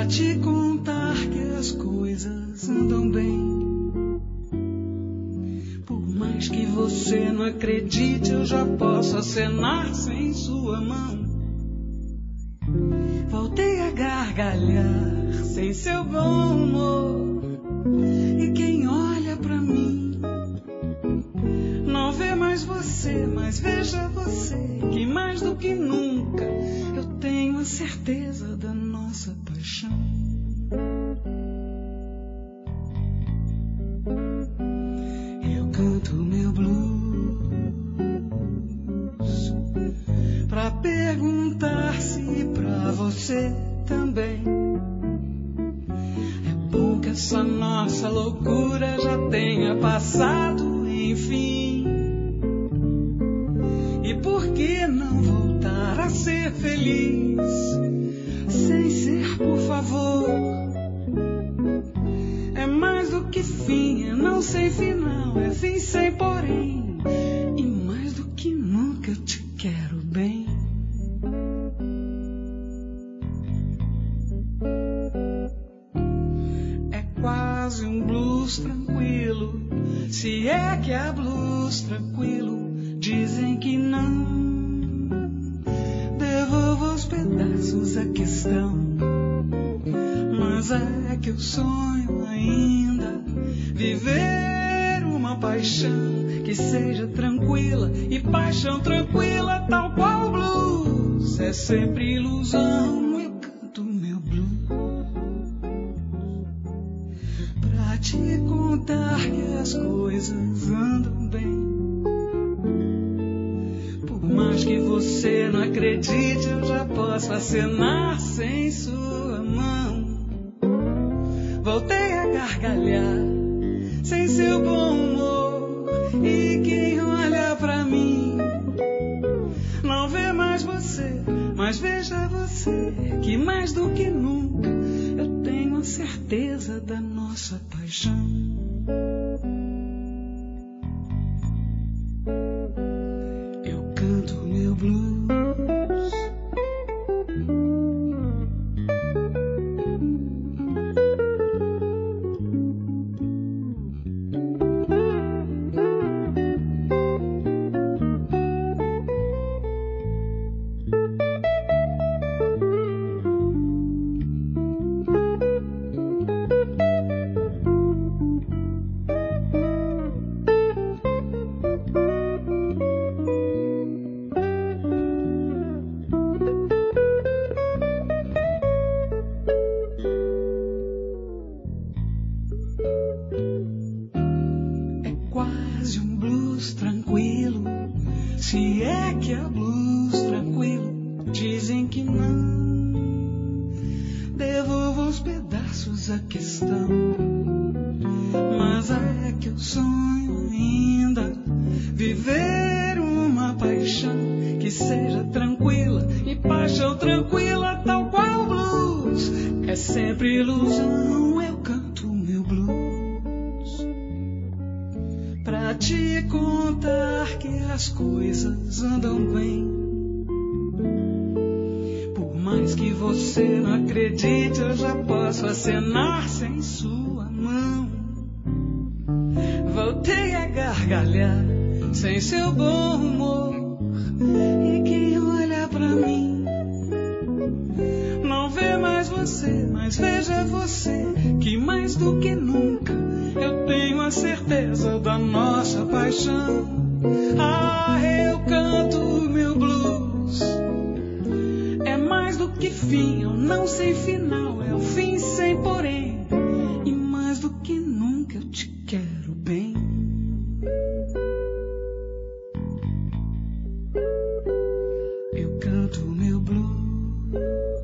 te contar que as coisas andam bem. Por mais que você não acredite, eu já posso acenar sem sua mão. Voltei a gargalhar sem seu bom humor. E quem olha pra mim não vê mais você, mas veja você, que mais do que nunca eu tenho a certeza da nossa paixão. Eu canto meu blues pra perguntar se pra você também. É bom que essa nossa loucura já tenha passado, enfim. E por que não voltar a ser feliz sem ser, por favor? É mais do que fim, é não sem final, é fim sem porém. E mais do que nunca eu te quero bem. É quase um blues tranquilo, se é que há blues tranquilo. Dizem que não, devolvo aos pedaços a questão. Mas é que eu sonho ainda viver uma paixão que seja tranquila, e paixão tranquila tal qual o blues é sempre ilusão. Eu canto meu blues pra te contar que as coisas andam bem. Mas que você não acredite, eu já posso acenar sem sua mão. Voltei a gargalhar sem seu bom humor. E quem olha pra mim não vê mais você, mas veja você, que mais do que nunca eu tenho a certeza da nossa paixão. Meu blues. Se é que há blues tranquilo, dizem que não, devolvo aos pedaços a questão. Mas é que eu sonho ainda viver uma paixão que seja tranquila, e paixão tranquila tal qual o blues é sempre ilusão. Eu canto meu blues pra te contar que as coisas andam bem. Por mais que você não acredite, eu já posso acenar sem sua mão. Voltei a gargalhar sem seu bom humor. E quem olha pra mim não vê mais você, mas veja você, que mais do que nunca eu tenho a certeza da nossa paixão. Ah, eu canto meu blues, é mais do que fim, eu não sei final, é o fim sem porém. E mais do que nunca eu te quero bem. Eu canto meu blues.